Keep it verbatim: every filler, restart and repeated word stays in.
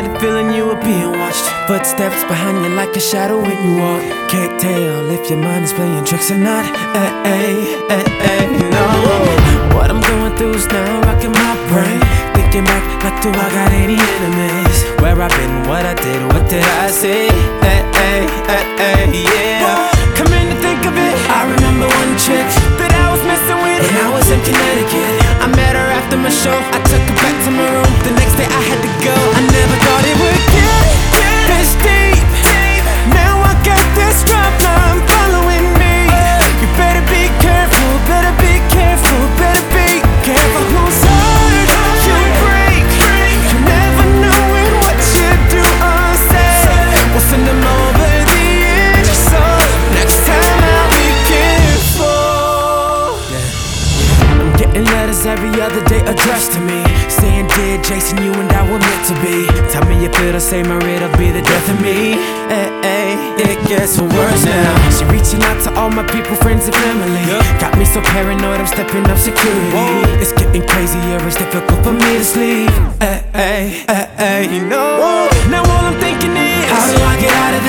had the feeling you were being watched. Footsteps behind you like a shadow when you walk. Can't tell if your mind is playing tricks or not. Ay, ay, ay, ay, no. What I'm going through is now rocking my brain. Thinking back like, do I got any enemies? Where I've been, what I did, what did I say? Ay, ay, ay, ay, yeah. Come in to think of it, I remember one chick that I was messing with, and I was in Connecticut. I met her after my show, I took her back to my room. The next day I had to go. I never thought it would get this deep. Now I got this problem following me. You better be careful, better be careful, better be careful whose heart you break. You never know when what you do or say will send them over the edge. So next time I'll be careful. I'm getting letters every other day addressed to me, saying, dear Jason, you and I were meant to be. Tell me if it'll say my it'll be the death of me. Hey, hey, it gets worse now. She reaching out to all my people, friends and family. Got me so paranoid, I'm stepping up security. It's getting crazier, it's difficult for me to sleep. Hey, hey, hey, hey, you know. Now all I'm thinking is, how do I get out of